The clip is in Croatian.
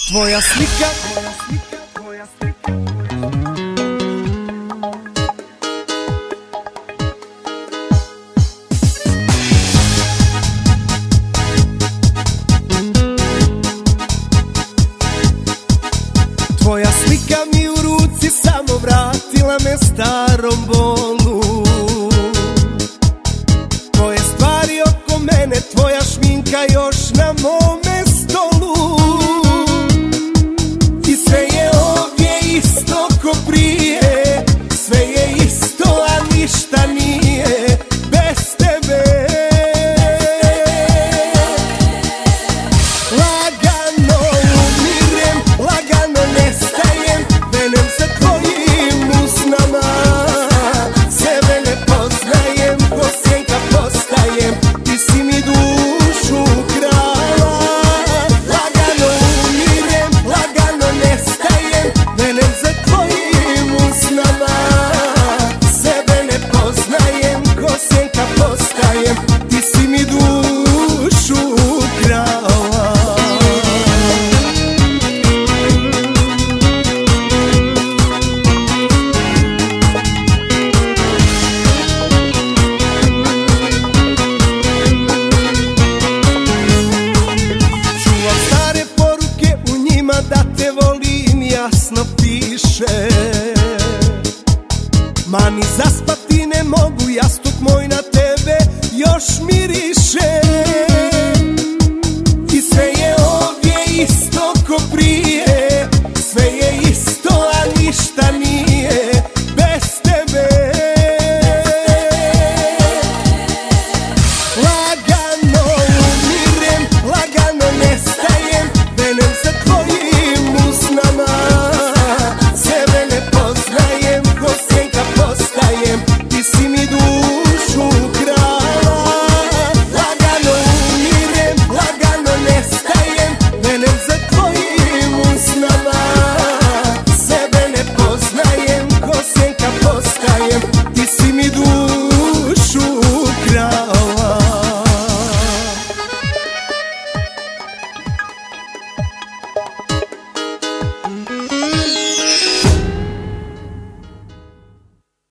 Tvoja slika, tvoja slika mi u ruci samo vratila me starom bolu. Tvoje stvari oko mene, tvoja šminka još na mome stolu. I sve je ovdje isto ko prije, sve je isto a ništa nije bez tebe. Lagano umirem, lagano nestajem, venem sa tvojim usnama. Sebe ne poznajem, ko sjenka postajem, ti si mi dušu krala. Lagano umirem, lagano nestajem, venem za tvojim usnama. Sebe ne poznajem, ko sjenka postajem, ti si mi dušu krala. Čuvam stare poruke, u njima da te volim jasno